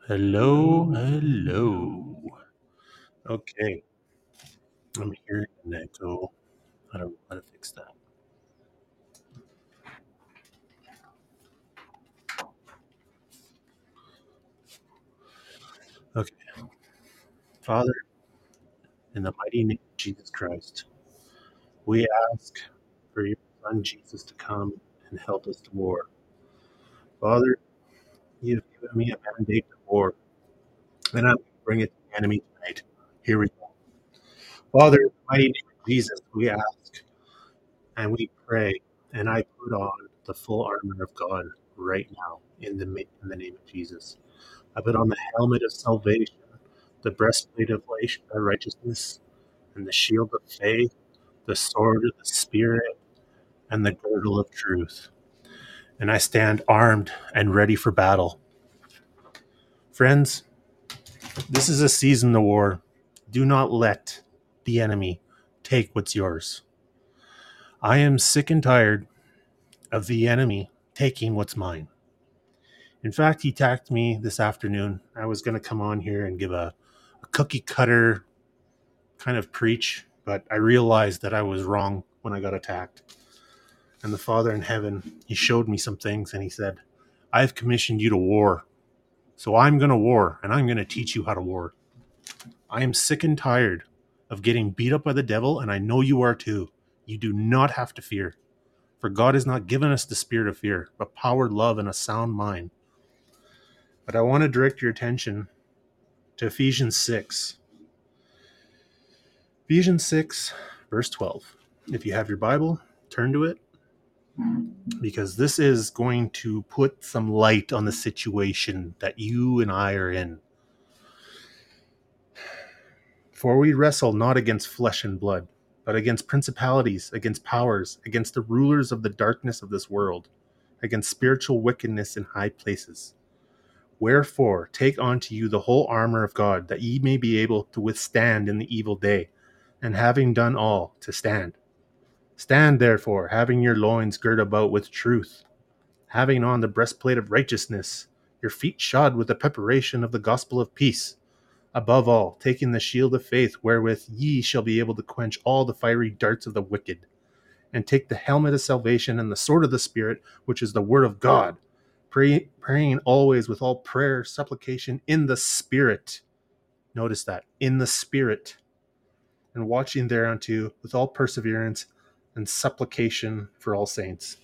Hello, hello. Okay, I'm hearing an echo. I don't know how to fix that. Okay, Father, in the mighty name of Jesus Christ, we ask for your Son Jesus to come and help us to war. Father, you've given me a mandate to war, and I'm going to bring it to the enemy tonight. Here we go. Father, in the mighty name of Jesus, we ask and we pray, and I put on the full armor of God right now in the name of Jesus. I put on the helmet of salvation, the breastplate of righteousness, and the shield of faith, the sword of the Spirit, and the girdle of truth. And I stand armed and ready for battle. Friends, this is a season of war. Do not let the enemy take what's yours. I am sick and tired of the enemy taking what's mine. In fact, he attacked me this afternoon. I was going to come on here and give a cookie cutter kind of preach, but I realized that I was wrong when I got attacked. And the Father in heaven, he showed me some things and he said, I've commissioned you to war. So I'm going to war and I'm going to teach you how to war. I am sick and tired of getting beat up by the devil, and I know you are too. You do not have to fear. For God has not given us the spirit of fear, but power, love, and a sound mind. But I want to direct your attention to Ephesians 6. Ephesians 6, verse 12. If you have your Bible, turn to it, because this is going to put some light on the situation that you and I are in. For we wrestle not against flesh and blood, but against principalities, against powers, against the rulers of the darkness of this world, against spiritual wickedness in high places. Wherefore, take unto you the whole armor of God, that ye may be able to withstand in the evil day, and having done all, to stand. Stand therefore, having your loins girt about with truth, having on the breastplate of righteousness, your feet shod with the preparation of the gospel of peace. Above all, taking the shield of faith, wherewith ye shall be able to quench all the fiery darts of the wicked, and take the helmet of salvation and the sword of the Spirit, which is the word of God, praying always with all prayer, supplication in the Spirit. Notice that, in the Spirit, and watching thereunto with all perseverance and supplication for all saints.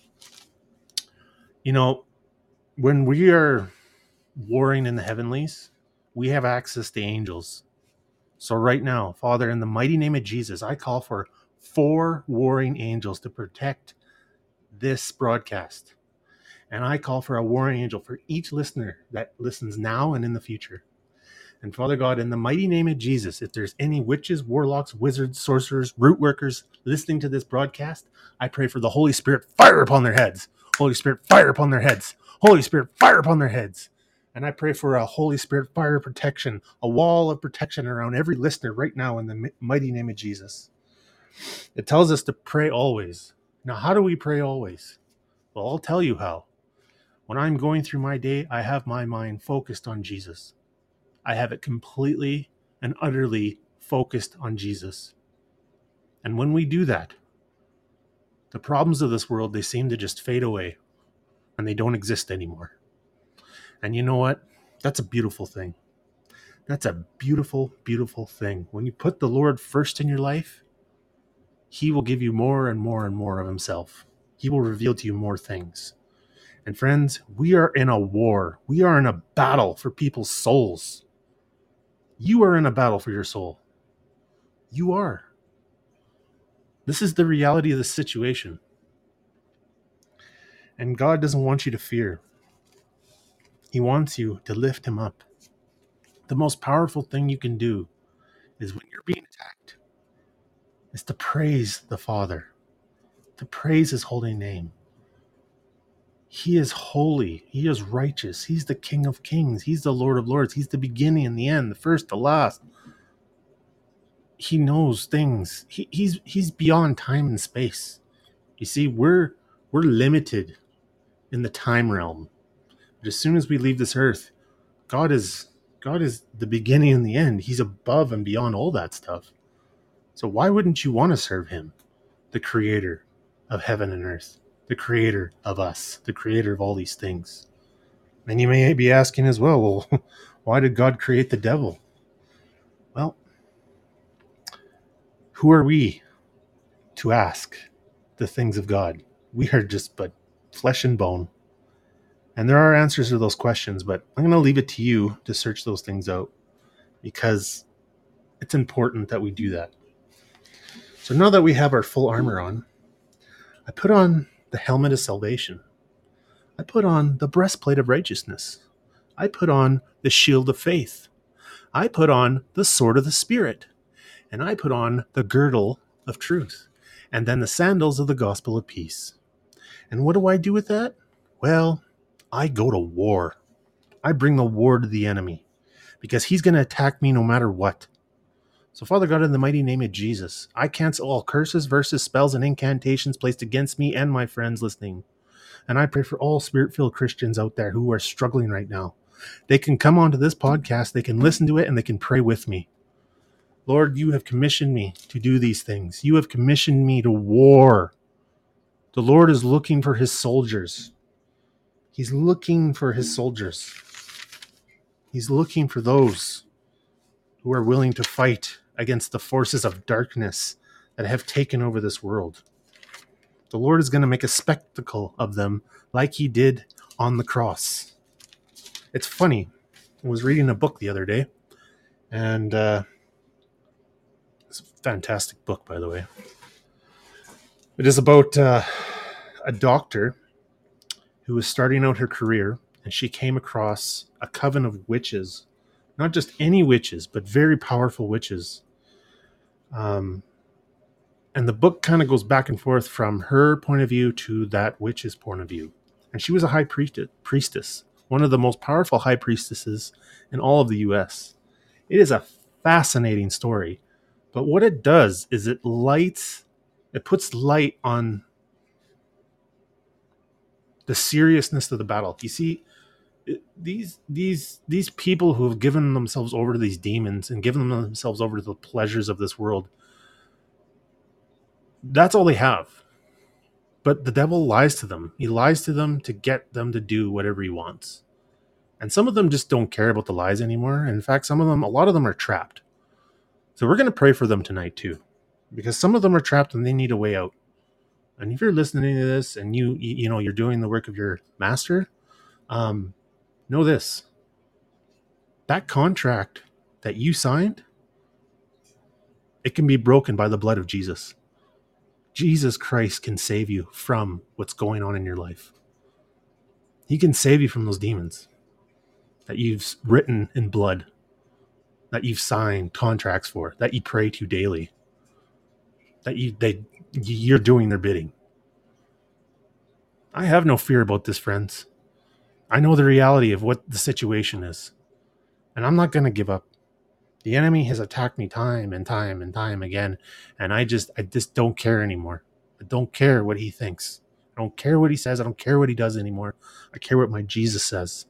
You know, when we are warring in the heavenlies, we have access to angels. So right now, Father, in the mighty name of Jesus, I call for 4 warring angels to protect this broadcast. And I call for a warring angel for each listener that listens now and in the future. And Father God, in the mighty name of Jesus, if there's any witches, warlocks, wizards, sorcerers, root workers listening to this broadcast, I pray for the Holy Spirit fire upon their heads. Holy Spirit fire upon their heads. Holy Spirit fire upon their heads. And I pray for a Holy Spirit fire protection, a wall of protection around every listener right now in the mighty name of Jesus. It tells us to pray always. Now, how do we pray always? Well, I'll tell you how. When I'm going through my day, I have my mind focused on Jesus. I have it completely and utterly focused on Jesus. And when we do that, the problems of this world, they seem to just fade away and they don't exist anymore. And you know what? That's a beautiful thing. That's a beautiful, beautiful thing. When you put the Lord first in your life, he will give you more and more and more of himself. He will reveal to you more things. And friends, we are in a war. We are in a battle for people's souls. You are in a battle for your soul. You are. This is the reality of the situation. And God doesn't want you to fear. He wants you to lift him up. The most powerful thing you can do is when you're being attacked is to praise the Father, to praise his holy name. He is holy. He is righteous. He's the King of Kings. He's the Lord of Lords. He's the beginning and the end, the first, the last. He knows things. He's beyond time and space. You see, we're limited in the time realm. But as soon as we leave this earth, God is God is the beginning and the end. He's above and beyond all that stuff. So why wouldn't you want to serve him, the creator of heaven and earth, the creator of us, the creator of all these things? And you may be asking as well, why did God create the devil? Well, who are we to ask the things of God? We are just but flesh and bone. And there are answers to those questions, but I'm going to leave it to you to search those things out, because it's important that we do that. So now that we have our full armor on, I put on the helmet of salvation. I put on the breastplate of righteousness. I put on the shield of faith. I put on the sword of the Spirit. And I put on the girdle of truth. And then the sandals of the gospel of peace. And what do I do with that? Well, I go to war. I bring the war to the enemy, because he's going to attack me no matter what. So, Father God, in the mighty name of Jesus, I cancel all curses, verses, spells, and incantations placed against me and my friends listening. And I pray for all Spirit-filled Christians out there who are struggling right now. They can come onto this podcast, they can listen to it, and they can pray with me. Lord, you have commissioned me to do these things. You have commissioned me to war. The Lord is looking for his soldiers. He's looking for his soldiers. He's looking for those who are willing to fight against the forces of darkness that have taken over this world. The Lord is going to make a spectacle of them like he did on the cross. It's funny. I was reading a book the other day, and it's a fantastic book, by the way. It is about a doctor who was starting out her career, and she came across a coven of witches. Not just any witches, but very powerful witches. And the book kind of goes back and forth from her point of view to that witch's point of view. And she was a high priestess, one of the most powerful high priestesses in all of the U.S. It is a fascinating story. But what it does is it puts light on the seriousness of the battle. You see, these people who have given themselves over to these demons and given themselves over to the pleasures of this world, that's all they have. But the devil lies to them. He lies to them to get them to do whatever he wants. And some of them just don't care about the lies anymore. And in fact, a lot of them are trapped. So we're going to pray for them tonight too, because some of them are trapped and they need a way out. And if you're listening to this and you're doing the work of your master, know this: that contract that you signed, it can be broken by the blood of Jesus. Jesus Christ can save you from what's going on in your life. He can save you from those demons that you've written in blood, that you've signed contracts for, that you pray to daily, that you're doing their bidding. I have no fear about this, friends. I know the reality of what the situation is, and I'm not going to give up. The enemy has attacked me time and time and time again, and I just don't care anymore. I don't care what he thinks. I don't care what he says. I don't care what he does anymore. I care what my Jesus says.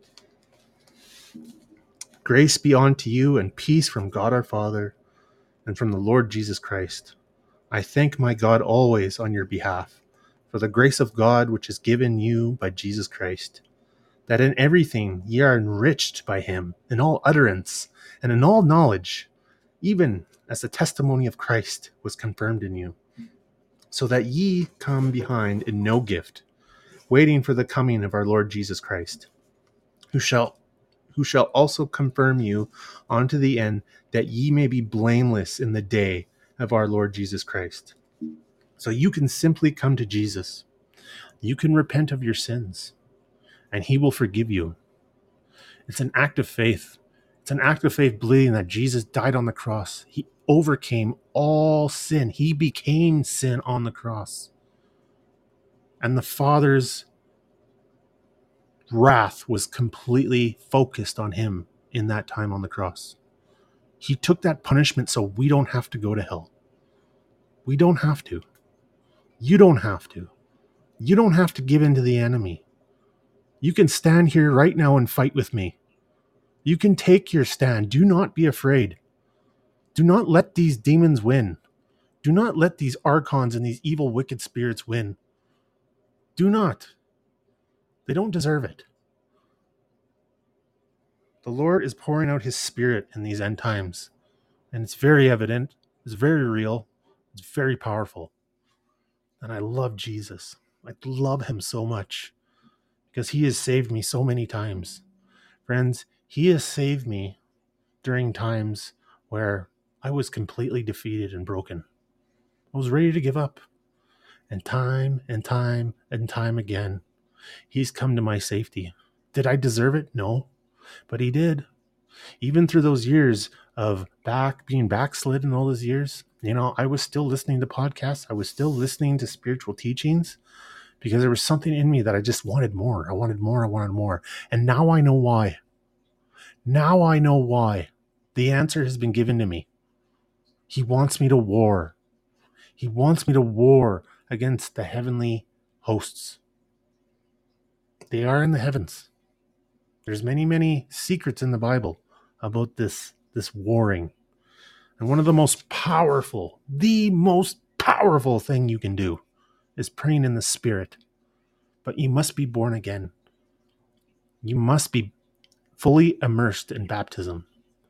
Grace be unto you and peace from God our Father and from the Lord Jesus Christ. I thank my God always on your behalf for the grace of God which is given you by Jesus Christ, that in everything ye are enriched by him in all utterance and in all knowledge, even as the testimony of Christ was confirmed in you, so that ye come behind in no gift, waiting for the coming of our Lord Jesus Christ, who shall also confirm you unto the end, that ye may be blameless in the day of our Lord Jesus Christ. So you can simply come to Jesus. You can repent of your sins, and he will forgive you. It's an act of faith. It's an act of faith believing that Jesus died on the cross. He overcame all sin. He became sin on the cross. And the Father's wrath was completely focused on him in that time on the cross. He took that punishment so we don't have to go to hell. We don't have to. You don't have to. You don't have to give in to the enemy. You can stand here right now and fight with me. You can take your stand. Do not be afraid. Do not let these demons win. Do not let these archons and these evil, wicked spirits win. Do not. They don't deserve it. The Lord is pouring out his spirit in these end times. And it's very evident. It's very real. It's very powerful. And I love Jesus. I love him so much because he has saved me so many times. Friends, he has saved me during times where I was completely defeated and broken. I was ready to give up. And time and time and time again, he's come to my safety. Did I deserve it? No, but he did. Even through those years of being backslidden all those years, I was still listening to podcasts. I was still listening to spiritual teachings because there was something in me that I just wanted more. I wanted more. I wanted more. And now I know why. Now I know why. The answer has been given to me. He wants me to war. He wants me to war against the heavenly hosts. They are in the heavens. There's many, many secrets in the Bible about this warring. And one of the most powerful thing you can do is praying in the Spirit. But you must be born again. You must be fully immersed in baptism.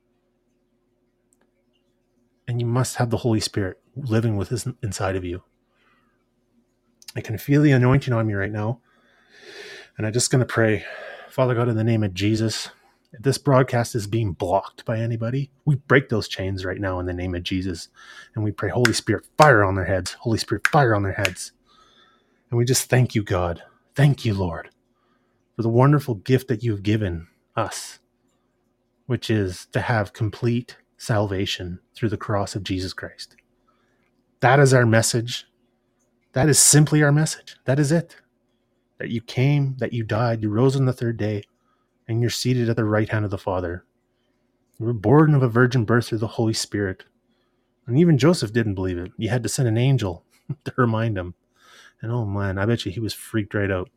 And you must have the Holy Spirit living inside of you. I can feel the anointing on me right now. And I'm just going to pray. Father God, in the name of Jesus, if this broadcast is being blocked by anybody, we break those chains right now in the name of Jesus. And we pray, Holy Spirit, fire on their heads. Holy Spirit, fire on their heads. And we just thank you, God. Thank you, Lord, for the wonderful gift that you've given us, which is to have complete salvation through the cross of Jesus Christ. That is our message. That is simply our message. That is it. That you came, that you died, you rose on the third day, and you're seated at the right hand of the Father. You were born of a virgin birth through the Holy Spirit. And even Joseph didn't believe it. You had to send an angel to remind him. And oh man, I bet you he was freaked right out.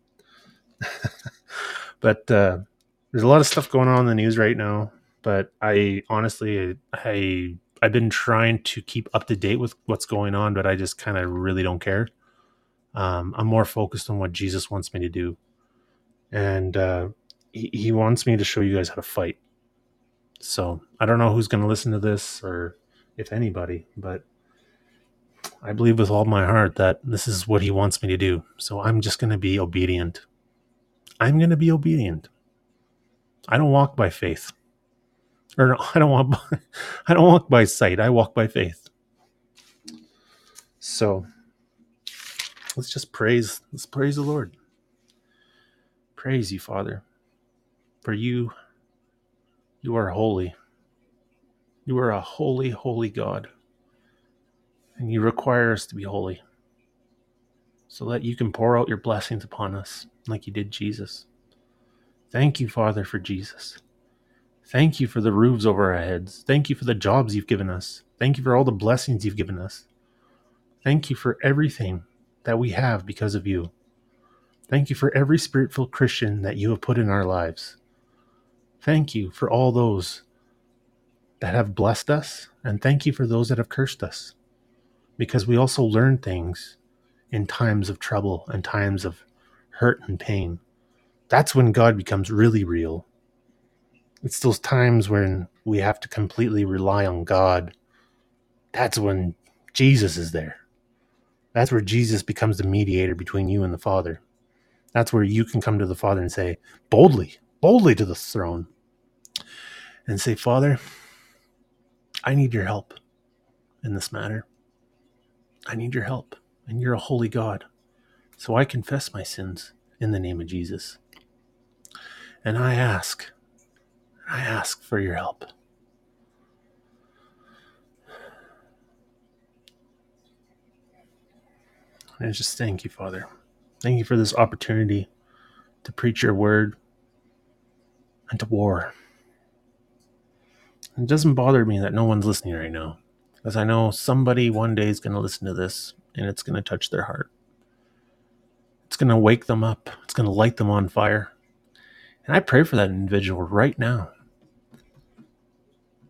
But there's a lot of stuff going on in the news right now. But I honestly, I've been trying to keep up to date with what's going on, but I just kind of really don't care. I'm more focused on what Jesus wants me to do. And he wants me to show you guys how to fight. So I don't know who's going to listen to this or if anybody, but I believe with all my heart that this is what he wants me to do. So I'm just going to be obedient. I'm going to be obedient. I don't walk by faith. Or no, I don't walk by sight. I walk by faith. So let's praise the Lord. Praise you, Father. For you are holy. You are a holy, holy God. And you require us to be holy so that you can pour out your blessings upon us like you did Jesus. Thank you, Father, for Jesus. Thank you for the roofs over our heads. Thank you for the jobs you've given us. Thank you for all the blessings you've given us. Thank you for everything that we have because of you. Thank you for every spirit-filled Christian that you have put in our lives. Thank you for all those that have blessed us, and thank you for those that have cursed us. Because we also learn things in times of trouble and times of hurt and pain. That's when God becomes really real. It's those times when we have to completely rely on God. That's when Jesus is there. That's where Jesus becomes the mediator between you and the Father. That's where you can come to the Father and say, boldly to the throne, and say, Father, I need your help in this matter. I need your help, and you're a holy God. So I confess my sins in the name of Jesus. And I ask for your help. And I just thank you, Father. Thank you for this opportunity to preach your word and to war. It doesn't bother me that no one's listening right now, because I know somebody one day is going to listen to this and it's going to touch their heart. It's going to wake them up. It's going to light them on fire. And I pray for that individual right now.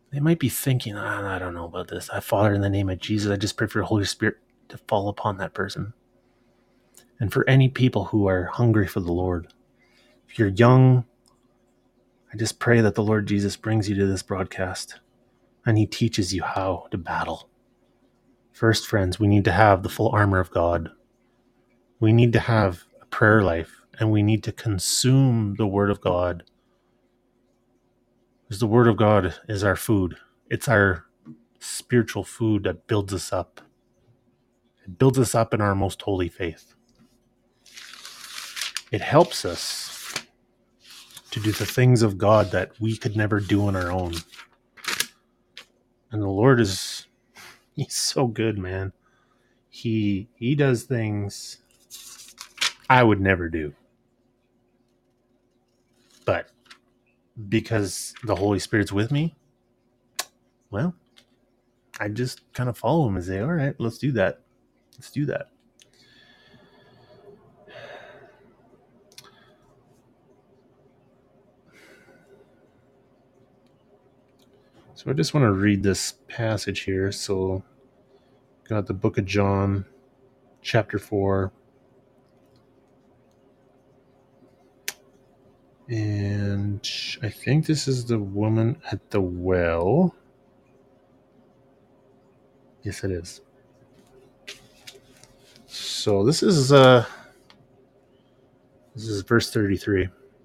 They might be thinking, I don't know about this. Father, in the name of Jesus, I just pray for the Holy Spirit to fall upon that person. And for any people who are hungry for the Lord, if you're young, I just pray that the Lord Jesus brings you to this broadcast and he teaches you how to battle. First, friends, we need to have the full armor of God. We need to have a prayer life, and we need to consume the Word of God. Because the Word of God is our food. It's our spiritual food that builds us up. It builds us up in our most holy faith. It helps us to do the things of God that we could never do on our own. And the Lord he's so good, man. He does things I would never do. But because the Holy Spirit's with me, well, I just kind of follow him and say, all right, let's do that. Let's do that. So I just want to read this passage here. So, got the book of John, chapter 4. And I think this is the woman at the well. Yes, it is. So this is verse 33.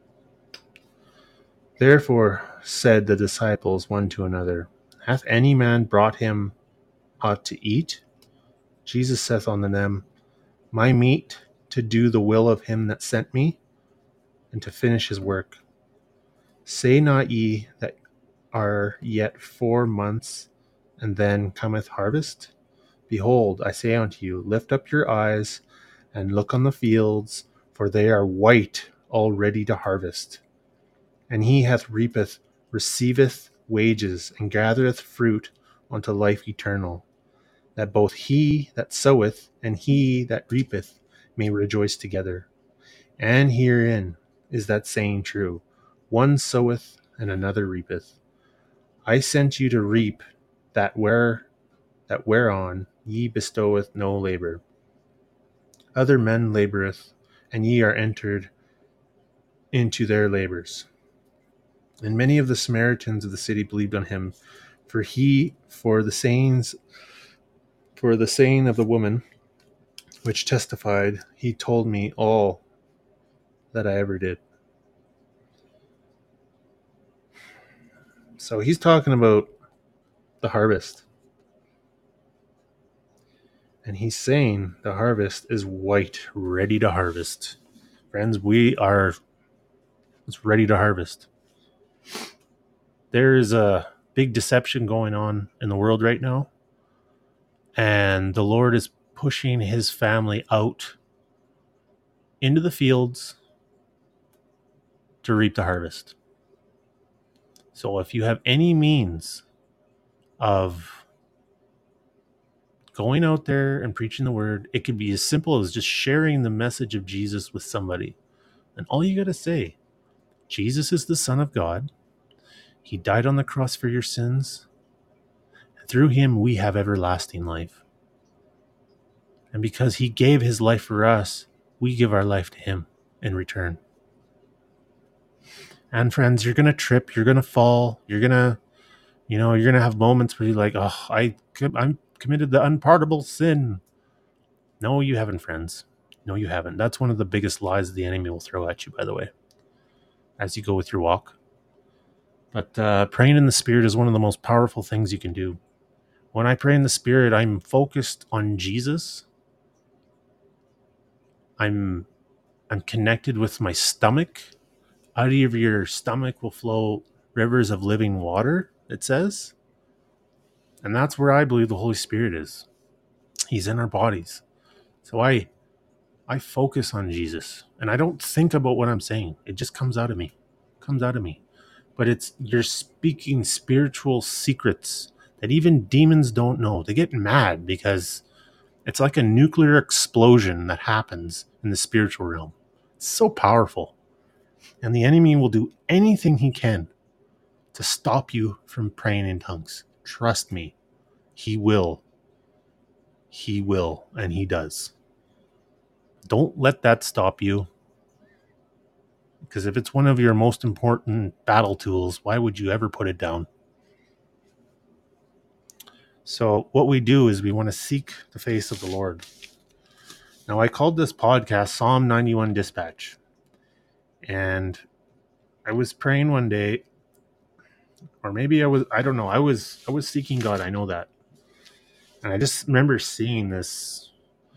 Therefore said the disciples one to another, hath any man brought him aught to eat? Jesus saith unto them, my meat to do the will of him that sent me, and to finish his work. Say not ye that are yet 4 months, and then cometh harvest? Behold, I say unto you, lift up your eyes, and look on the fields, for they are white already to harvest. And he that reapeth receiveth wages, and gathereth fruit unto life eternal, that both he that soweth and he that reapeth may rejoice together. And herein is that saying true, one soweth and another reapeth. I sent you to reap that whereon ye bestoweth no labor. Other men laboreth, and ye are entered into their labors. And many of the Samaritans of the city believed on him, for the saying of the woman, which testified, he told me all that I ever did. So he's talking about the harvest. And he's saying the harvest is white, ready to harvest. Friends, it's ready to harvest. There is a big deception going on in the world right now. And the Lord is pushing his family out into the fields to reap the harvest. So if you have any means of going out there and preaching the word, it could be as simple as just sharing the message of Jesus with somebody. And all you got to say, Jesus is the Son of God. He died on the cross for your sins. And through him, we have everlasting life. And because he gave his life for us, we give our life to him in return. And friends, you're going to trip, you're going to fall, you're going to have moments where you're like, oh, I'm committed the unpardonable sin. No, you haven't, friends. No, you haven't. That's one of the biggest lies the enemy will throw at you, by the way, as you go with your walk. But praying in the Spirit is one of the most powerful things you can do. When I pray in the Spirit, I'm focused on Jesus. I'm connected with my stomach. Out of your stomach will flow rivers of living water, it says. And that's where I believe the Holy Spirit is. He's in our bodies. So I focus on Jesus. And I don't think about what I'm saying. It just comes out of me. But you're speaking spiritual secrets that even demons don't know. They get mad because it's like a nuclear explosion that happens in the spiritual realm. It's so powerful. And the enemy will do anything he can to stop you from praying in tongues. Trust me, he will. He will, and he does. Don't let that stop you, because if it's one of your most important battle tools, why would you ever put it down? So what we do is we want to seek the face of the Lord. Now, I called this podcast Psalm 91 Dispatch. And I was praying one day, or maybe I don't know. I was seeking God. I know that. And I just remember seeing this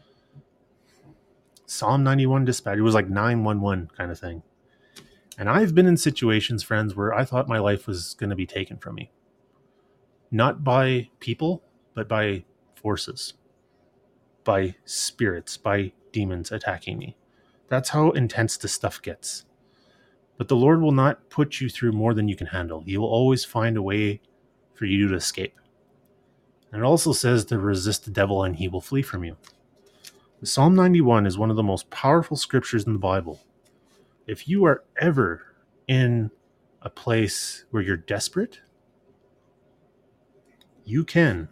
Psalm 91 Dispatch. It was like 911 kind of thing. And I've been in situations, friends, where I thought my life was going to be taken from me. Not by people, but by forces, by spirits, by demons attacking me. That's how intense this stuff gets. But the Lord will not put you through more than you can handle. He will always find a way for you to escape. And it also says to resist the devil and he will flee from you. Psalm 91 is one of the most powerful scriptures in the Bible. If you are ever in a place where you're desperate, you can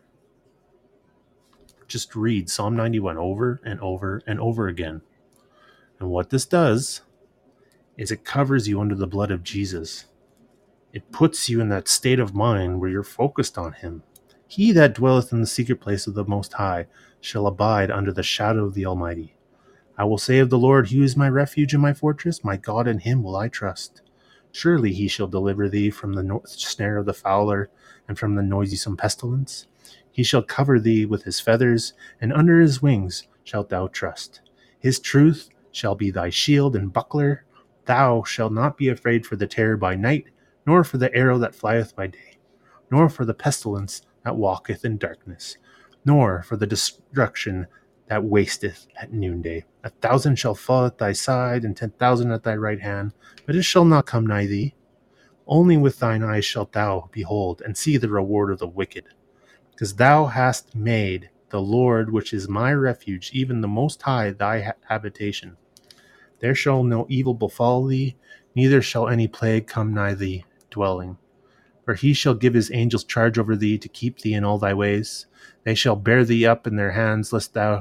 just read Psalm 91 over and over and over again. And what this does is it covers you under the blood of Jesus. It puts you in that state of mind where you're focused on him. He that dwelleth in the secret place of the Most High shall abide under the shadow of the Almighty. I will say of the Lord, he is my refuge and my fortress, my God, in him will I trust. Surely he shall deliver thee from the snare of the fowler and from the noisome pestilence. He shall cover thee with his feathers, and under his wings shalt thou trust. His truth shall be thy shield and buckler. Thou shalt not be afraid for the terror by night, nor for the arrow that flieth by day, nor for the pestilence that walketh in darkness, nor for the destruction that wasteth at noonday. 1,000 shall fall at thy side, and 10,000 at thy right hand, but it shall not come nigh thee. Only with thine eyes shalt thou behold, and see the reward of the wicked. Because thou hast made the Lord, which is my refuge, even the Most High, thy habitation. There shall no evil befall thee, neither shall any plague come nigh thy dwelling. For he shall give his angels charge over thee to keep thee in all thy ways. They shall bear thee up in their hands, lest thou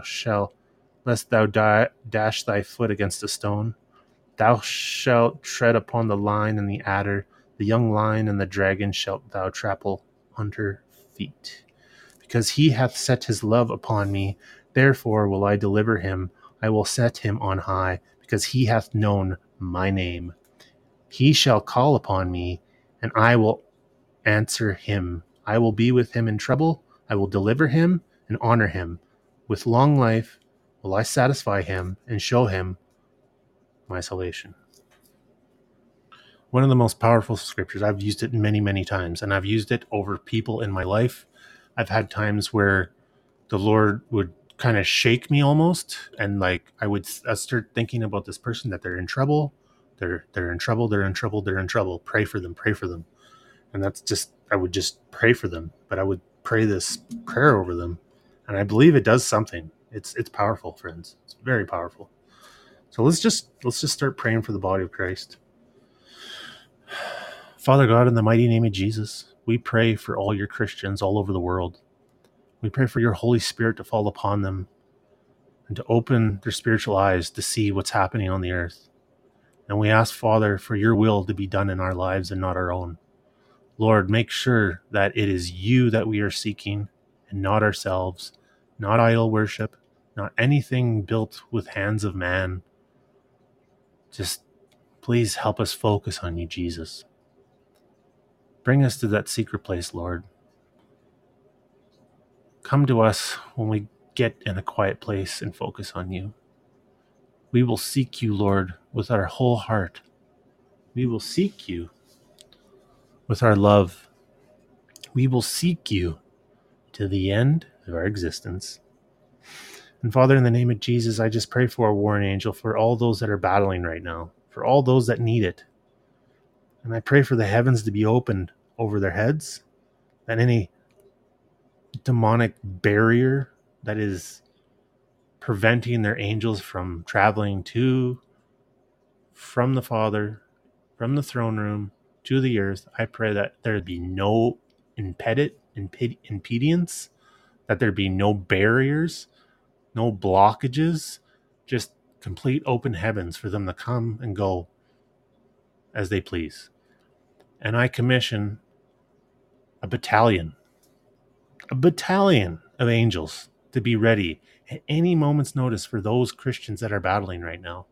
dash thy foot against a stone. Thou shalt tread upon the lion and the adder, the young lion and the dragon shalt thou trample under feet. Because he hath set his love upon me, therefore will I deliver him. I will set him on high, because he hath known my name. He shall call upon me, and I will answer him. I will be with him in trouble. I will deliver him and honor him. With long life will I satisfy him and show him my salvation. One of the most powerful scriptures. I've used it many, many times, and I've used it over people in my life. I've had times where the Lord would kind of shake me almost, and like I'd start thinking about this person, that they're in trouble. They're in trouble. They're in trouble. They're in trouble. Pray for them. Pray for them. And that's just, I would just pray for them, but I would pray this prayer over them. And I believe it does something. It's powerful, friends. It's very powerful. So let's just start praying for the body of Christ. Father God, in the mighty name of Jesus, we pray for all your Christians all over the world. We pray for your Holy Spirit to fall upon them and to open their spiritual eyes to see what's happening on the earth. And we ask, Father, for your will to be done in our lives and not our own. Lord, make sure that it is you that we are seeking and not ourselves, not idol worship, not anything built with hands of man. Just please help us focus on you, Jesus. Bring us to that secret place, Lord. Come to us when we get in a quiet place and focus on you. We will seek you, Lord, with our whole heart. We will seek you with our love. We will seek you to the end of our existence. And Father, in the name of Jesus, I just pray for a warring angel for all those that are battling right now, for all those that need it. And I pray for the heavens to be opened over their heads, that any demonic barrier that is preventing their angels from traveling to, from the Father, from the throne room, to the earth. I pray that there be no impedance, that there be no barriers, no blockages, just complete open heavens for them to come and go as they please. And I commission a battalion of angels to be ready at any moment's notice for those Christians that are battling right now.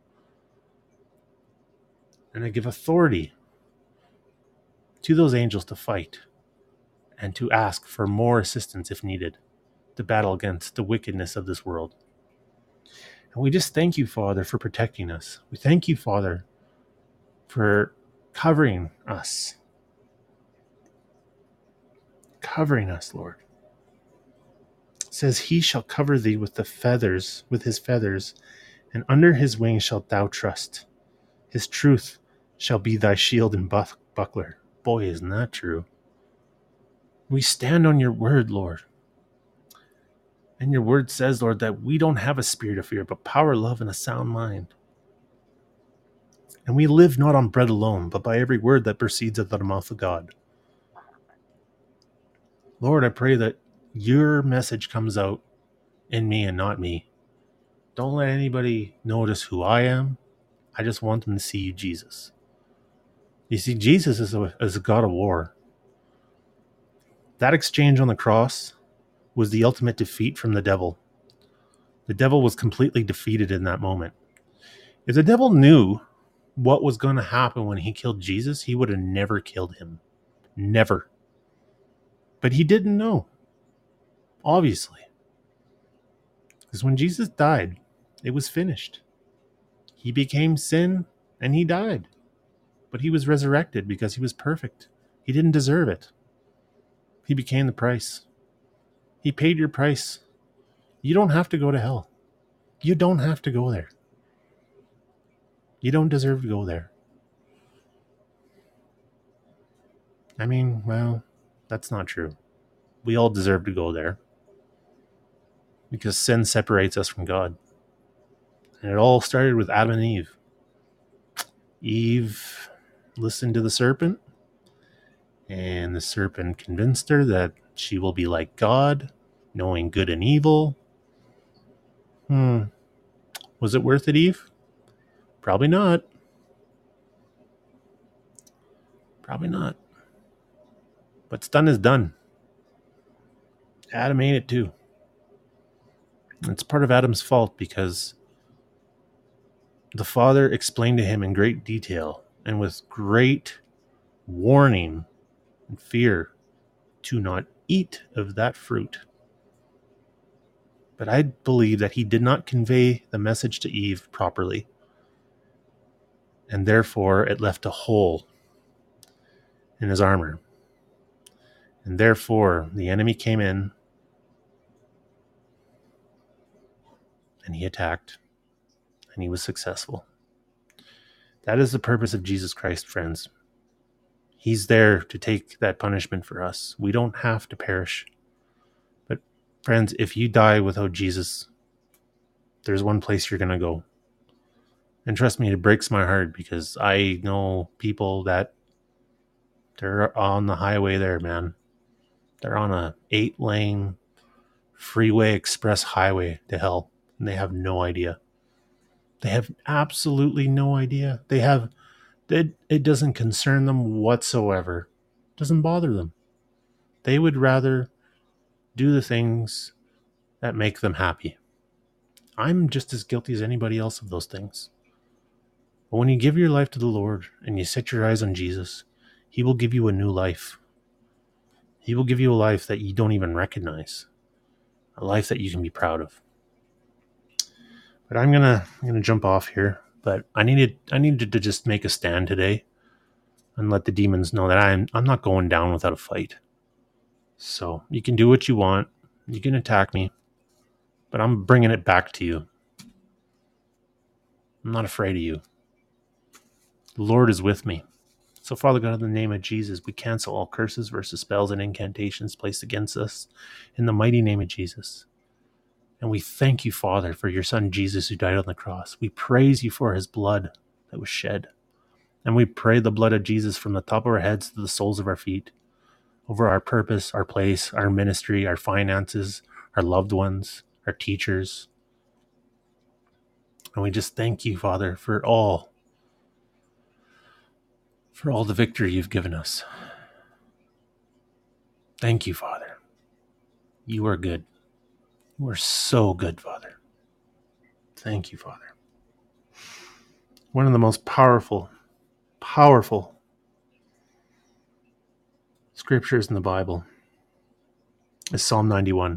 And I give authority to those angels to fight and to ask for more assistance if needed to battle against the wickedness of this world. And we just thank you, Father, for protecting us. We thank you, Father, for covering us. Covering us, Lord. It says, he shall cover thee with his feathers, and under his wings shalt thou trust. His truth shall be thy shield and buckler. Boy, isn't that true? We stand on your word, Lord. And your word says, Lord, that we don't have a spirit of fear, but power, love, and a sound mind. And we live not on bread alone, but by every word that proceeds out of the mouth of God. Lord, I pray that your message comes out in me and not me. Don't let anybody notice who I am. I just want them to see you, Jesus. You see, Jesus is a God of war. That exchange on the cross was the ultimate defeat from the devil. The devil was completely defeated in that moment. If the devil knew what was going to happen when he killed Jesus, he would have never killed him. Never. But he didn't know. Obviously. Because when Jesus died, it was finished. He became sin and he died. But he was resurrected because he was perfect. He didn't deserve it. He became the price. He paid your price. You don't have to go to hell. You don't have to go there. You don't deserve to go there. I mean, well, that's not true. We all deserve to go there. Because sin separates us from God. And it all started with Adam and Eve. Eve listened to the serpent, and the serpent convinced her that she will be like God, knowing good and evil. Was it worth it, Eve? Probably not. Probably not. What's done is done. Adam ate it too. It's part of Adam's fault because the Father explained to him in great detail and with great warning and fear to not eat of that fruit. But I believe that he did not convey the message to Eve properly. And therefore it left a hole in his armor. And therefore the enemy came in and he attacked and he was successful. That is the purpose of Jesus Christ, friends. He's there to take that punishment for us. We don't have to perish. But friends, if you die without Jesus, there's one place you're going to go. And trust me, it breaks my heart because I know people that they're on the highway there, man. They're on a 8-lane freeway express highway to hell, and they have no idea. They have absolutely no idea. It doesn't concern them whatsoever. It doesn't bother them. They would rather do the things that make them happy. I'm just as guilty as anybody else of those things. But when you give your life to the Lord and you set your eyes on Jesus, He will give you a new life. He will give you a life that you don't even recognize. A life that you can be proud of. But I'm gonna jump off here. But I needed to just make a stand today and let the demons know that I'm not going down without a fight. So you can do what you want. You can attack me, but I'm bringing it back to you. I'm not afraid of you. The Lord is with me. So Father God, in the name of Jesus, we cancel all curses versus spells and incantations placed against us in the mighty name of Jesus. And we thank you, Father, for your Son Jesus who died on the cross. We praise you for his blood that was shed. And we pray the blood of Jesus from the top of our heads to the soles of our feet over our purpose, our place, our ministry, our finances, our loved ones, our teachers. And we just thank you, Father, for all the victory you've given us. Thank you, Father. You are good. You are so good, Father. Thank you, Father. One of the most powerful scriptures in the Bible is Psalm 91.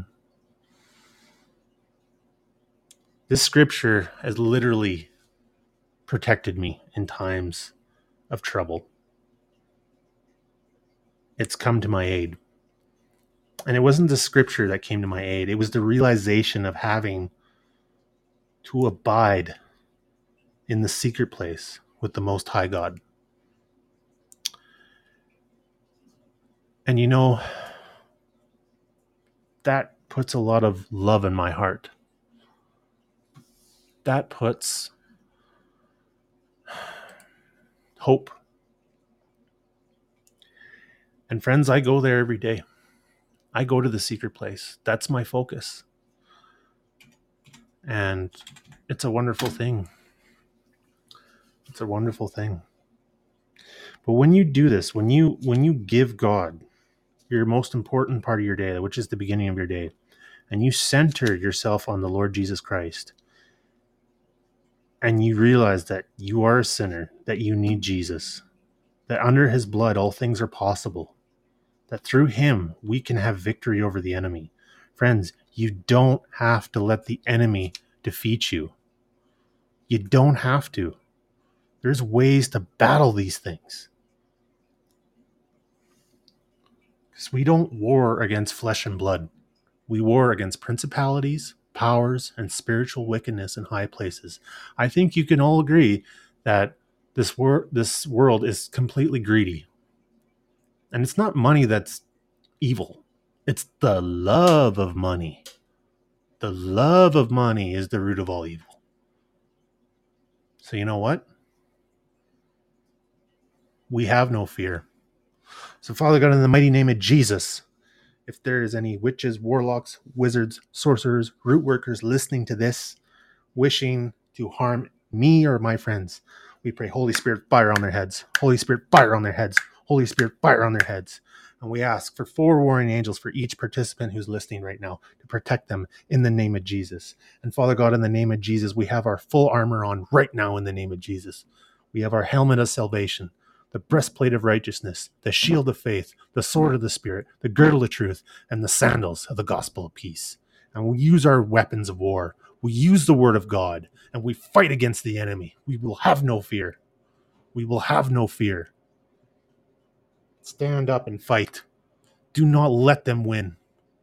This scripture has literally protected me in times of trouble. It's come to my aid. And it wasn't the scripture that came to my aid. It was the realization of having to abide in the secret place with the Most High God. And you know, that puts a lot of love in my heart. That puts hope. And friends, I go there every day. I go to the secret place. That's my focus. And it's a wonderful thing. It's a wonderful thing. But when you do this, when you give God your most important part of your day, which is the beginning of your day, and you center yourself on the Lord Jesus Christ, and you realize that you are a sinner, that you need Jesus, that under his blood all things are possible, that through him we can have victory over the enemy. Friends, you don't have to let the enemy defeat you. You don't have to. There's ways to battle these things. Because we don't war against flesh and blood. We war against principalities, powers, and spiritual wickedness in high places. I think you can all agree that this world is completely greedy. And it's not money that's evil. It's the love of money. The love of money is the root of all evil. So you know what? We have no fear. So Father God, in the mighty name of Jesus, if there is any witches, warlocks, wizards, sorcerers, root workers listening to this, wishing to harm me or my friends, we pray, Holy Spirit, fire on their heads. Holy Spirit, fire on their heads. Holy Spirit, fire on their heads. And we ask for 4 warring angels for each participant who's listening right now to protect them in the name of Jesus. And Father God, in the name of Jesus, we have our full armor on right now in the name of Jesus. We have our helmet of salvation, the breastplate of righteousness, the shield of faith, the sword of the Spirit, the girdle of truth, and the sandals of the gospel of peace. And we use our weapons of war. We use the word of God, and we fight against the enemy. We will have no fear. We will have no fear. Stand up and fight. Do not let them win.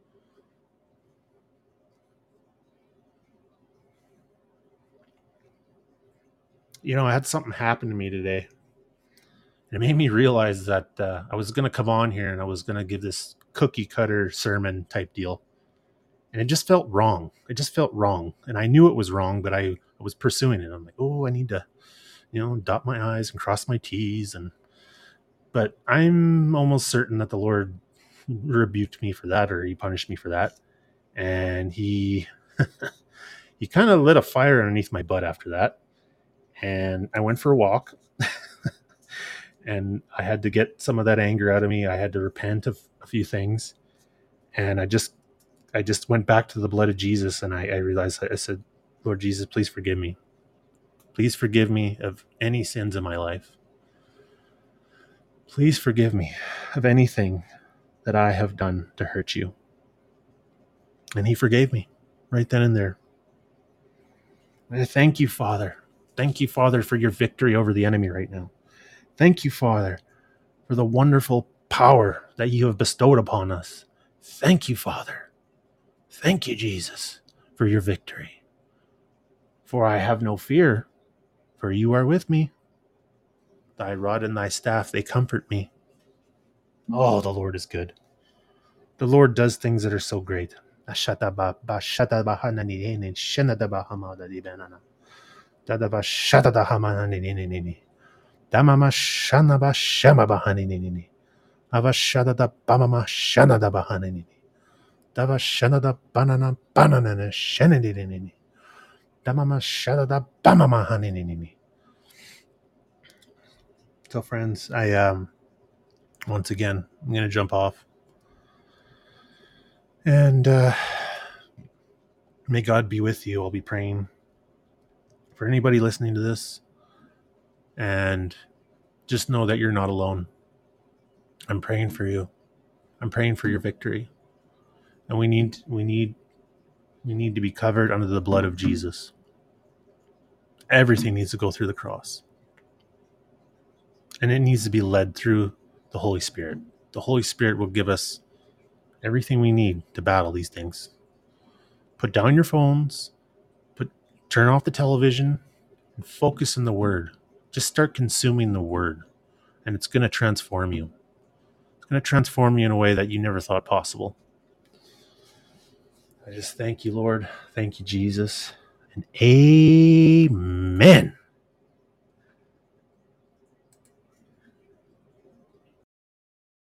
You know, I had something happen to me today. And it made me realize that I was going to come on here and I was going to give this cookie cutter sermon type deal. And it just felt wrong. It just felt wrong. And I knew it was wrong, but I was pursuing it. I'm like, oh, I need to, dot my I's and cross my T's. But I'm almost certain that the Lord rebuked me for that, or he punished me for that. And he kind of lit a fire underneath my butt after that. And I went for a walk. And I had to get some of that anger out of me. I had to repent of a few things. And I just went back to the blood of Jesus, and I realized, I said, Lord Jesus, please forgive me. Please forgive me of any sins in my life. Please forgive me of anything that I have done to hurt you. And he forgave me right then and there. And I thank you, Father. Thank you, Father, for your victory over the enemy right now. Thank you, Father, for the wonderful power that you have bestowed upon us. Thank you, Father. Thank you, Jesus, for your victory. For I have no fear, for you are with me. Thy rod and thy staff, they comfort me. Oh, the Lord is good. The Lord does things that are so great. Damama Shanaba Shamaba Haninini. Avashadada Bamama Shanada Bahanini. Dava Shanada Banana Banana Shanini. Damama Shadada Bamama Haninini. So friends, once again, I'm going to jump off. And may God be with you. I'll be praying for anybody listening to this. And just know that you're not alone. I'm praying for you. I'm praying for your victory. And we need to be covered under the blood of Jesus. Everything needs to go through the cross. And it needs to be led through the Holy Spirit. The Holy Spirit will give us everything we need to battle these things. Put down your phones, turn off the television, and focus on the Word. Just start consuming the Word, and it's going to transform you. It's going to transform you in a way that you never thought possible. I just thank you, Lord. Thank you, Jesus. And amen.